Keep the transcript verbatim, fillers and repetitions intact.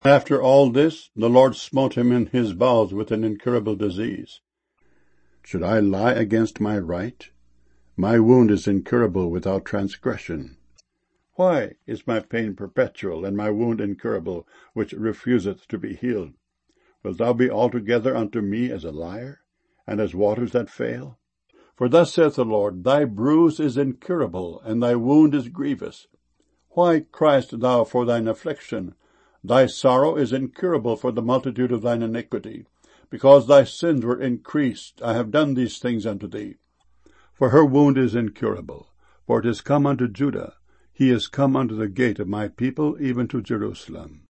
After all this, the Lord smote him in his bowels with an incurable disease. Should I lie against my right? My wound is incurable without transgression. Why is my pain perpetual, and my wound incurable, which refuseth to be healed? Wilt thou be altogether unto me as a liar, and as waters that fail? For thus saith the Lord, Thy bruise is incurable, and thy wound is grievous. Why criest thou for thine affliction? Thy sorrow is incurable for the multitude of thine iniquity. Because thy sins were increased, I have done these things unto thee. For her wound is incurable, for it is come unto Judah, he is come unto the gate of my people, even to Jerusalem.